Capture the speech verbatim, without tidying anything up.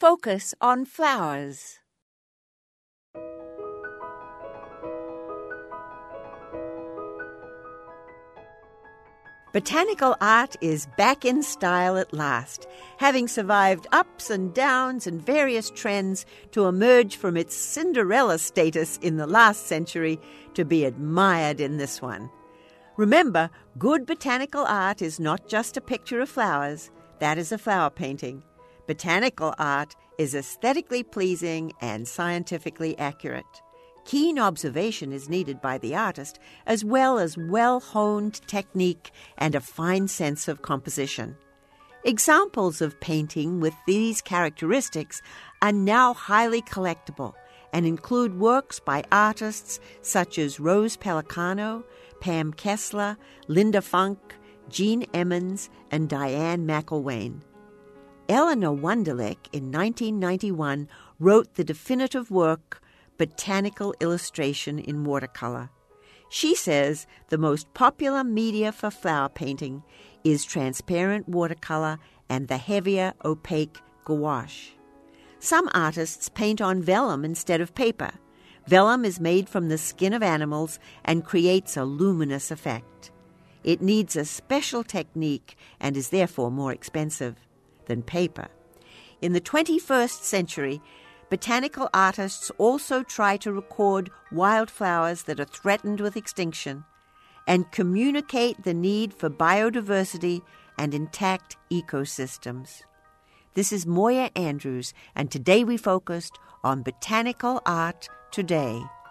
Focus on flowers. Botanical art is back in style at last, having survived ups and downs and various trends to emerge from its Cinderella status in the last century to be admired in this one. Remember, good botanical art is not just a picture of flowers. That is a flower painting. Botanical art is aesthetically pleasing and scientifically accurate. Keen observation is needed by the artist, as well as well-honed technique and a fine sense of composition. Examples of painting with these characteristics are now highly collectible and include works by artists such as Rose Pellicano, Pam Kessler, Linda Funk, Jean Emmons, and Diane McElwain. Eleanor Wunderlich in nineteen ninety-one wrote the definitive work Botanical Illustration in Watercolor. She says the most popular media for flower painting is transparent watercolor and the heavier opaque gouache. Some artists paint on vellum instead of paper. Vellum is made from the skin of animals and creates a luminous effect. It needs a special technique and is therefore more expensive than paper. In the twenty-first century, botanical artists also try to record wildflowers that are threatened with extinction and communicate the need for biodiversity and intact ecosystems. This is Moya Andrews, and today we focused on botanical art today.